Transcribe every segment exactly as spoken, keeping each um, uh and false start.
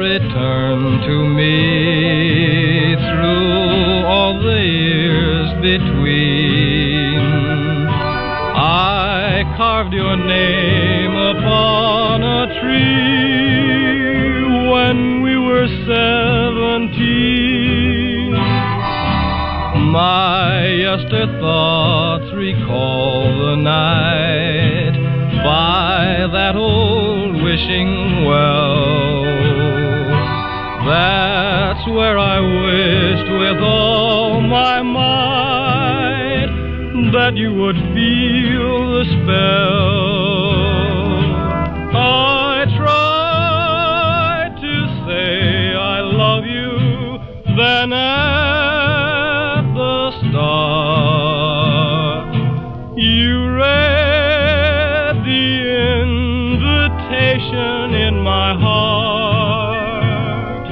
return to me through all the years between. I carved your name upon a tree when we were seventeen. My yester thoughts recall the night by that old wishing well. That's where I wished with all my might that you would feel the spell. I tried to say I love you, then at the start you read the invitation in my heart.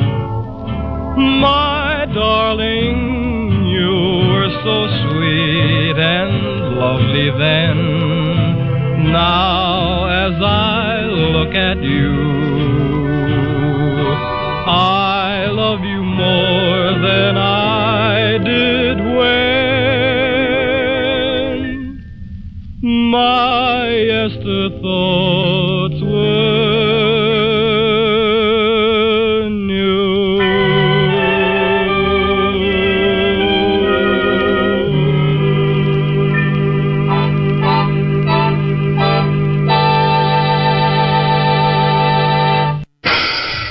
My darling, you were so sweet and lovely then. Now as I look at you, I love you more than I did when my yester thoughts were